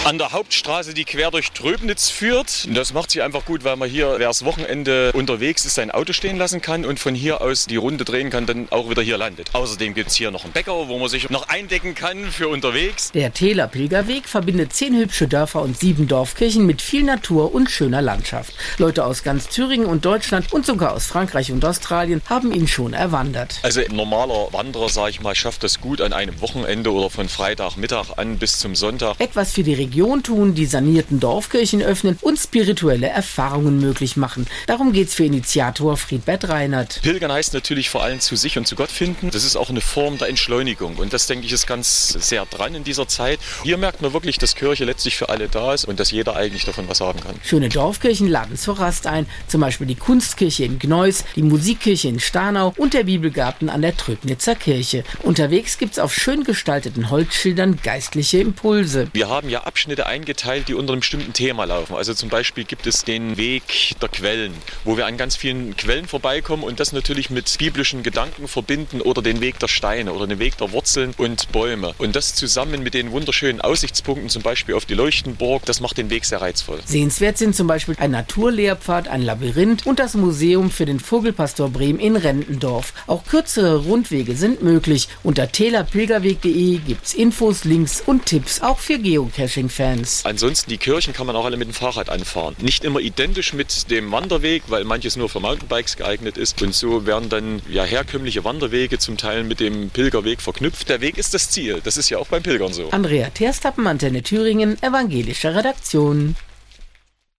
An der Hauptstraße, die quer durch Tröbnitz führt. Das macht sich einfach gut, weil man hier, wer das Wochenende unterwegs ist, sein Auto stehen lassen kann und von hier aus die Runde drehen kann, dann auch wieder hier landet. Außerdem gibt es hier noch einen Bäcker, wo man sich noch eindecken kann für unterwegs. Der Teeler Pilgerweg verbindet 10 hübsche Dörfer und 7 Dorfkirchen mit viel Natur und schöner Landschaft. Leute aus ganz Thüringen und Deutschland und sogar aus Frankreich und Australien haben ihn schon erwandert. Also ein normaler Wanderer, sage ich mal, schafft das gut an einem Wochenende oder von Freitagmittag an bis zum Sonntag. Etwas für die Region tun, die sanierten Dorfkirchen öffnen und spirituelle Erfahrungen möglich machen. Darum geht's für Initiator Friedbert Reinert. Pilgern heißt natürlich vor allem zu sich und zu Gott finden. Das ist auch eine Form der Entschleunigung und das, denke ich, ist ganz sehr dran in dieser Zeit. Hier merkt man wirklich, dass Kirche letztlich für alle da ist und dass jeder eigentlich davon was haben kann. Schöne Dorfkirchen laden zur Rast ein, zum Beispiel die Kunstkirche in Gneuss, die Musikkirche in Starnau und der Bibelgarten an der Tröbnitzer Kirche. Unterwegs gibt's auf schön gestalteten Holzschildern geistliche Impulse. Wir haben ja Abschnitte eingeteilt, die unter einem bestimmten Thema laufen. Also zum Beispiel gibt es den Weg der Quellen, wo wir an ganz vielen Quellen vorbeikommen und das natürlich mit biblischen Gedanken verbinden oder den Weg der Steine oder den Weg der Wurzeln und Bäume. Und das zusammen mit den wunderschönen Aussichtspunkten, zum Beispiel auf die Leuchtenburg, das macht den Weg sehr reizvoll. Sehenswert sind zum Beispiel ein Naturlehrpfad, ein Labyrinth und das Museum für den Vogelpastor Brehm in Rentendorf. Auch kürzere Rundwege sind möglich. Unter telerpilgerweg.de gibt's Infos, Links und Tipps, auch für Geocaching-Fans. Ansonsten die Kirchen kann man auch alle mit dem Fahrrad anfahren. Nicht immer identisch mit dem Wanderweg, weil manches nur für Mountainbikes geeignet ist. Und so werden dann herkömmliche Wanderwege zum Teil mit dem Pilgerweg verknüpft. Der Weg ist das Ziel. Das ist ja auch beim Pilgern so. Andrea Terstappen, Antenne Thüringen, evangelische Redaktion.